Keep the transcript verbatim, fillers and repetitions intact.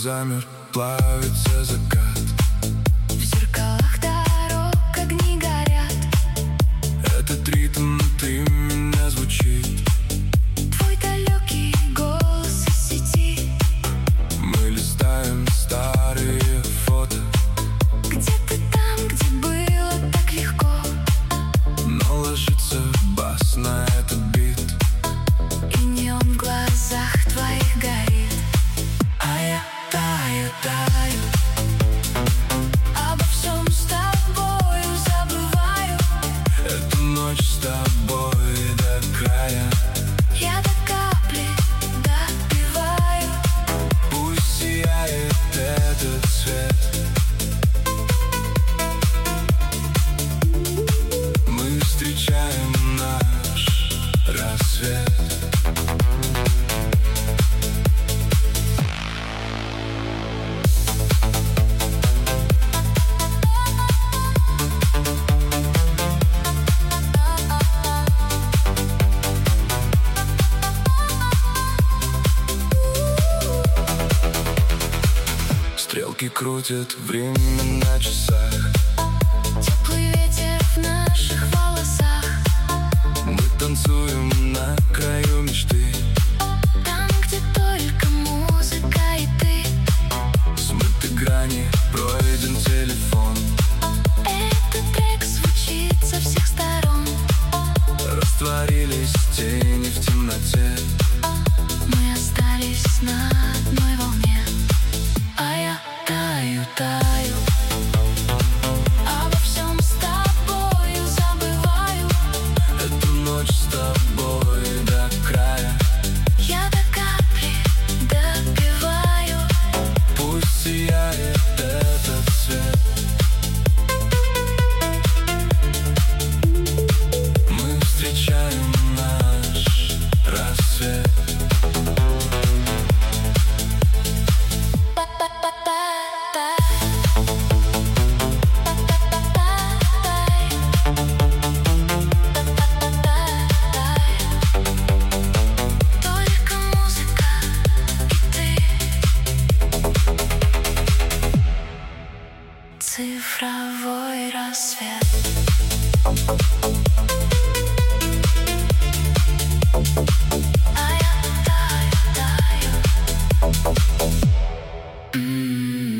замер, плавится закат. В зеркалах дорог огни горят. Этот ритм внутри меня звучит. Твой далекий голос из сети. Мы листаем старые фото. Где-то там, где было так легко. Но ложится бас на этот бит. И неон в глазах твоих горит. А я таю, таю. Обо всем с тобою забываю. Эту ночь с тобой до края. Я до капли допиваю. Пусть сияет этот свет. Мы встречаем наш рассвет. Стрелки крутят время на часах. Теплый ветер в наших волосах. Мы танцуем на краю мечты. Там, где только музыка и ты. Смыты грани, пройден телефон. Этот трек звучит со всех сторон. Растворились тени в темноте. Мы остались на одной волне. А я таю, таю. Обо всем с тобою забываю. Эту ночь с тобой до края. Я до капли допиваю. Пусть сияет этот свет. Мы встречаем наш рассвет. Только музыка и ты. Цифровой рассвет. А я таю, таю. М-м-м.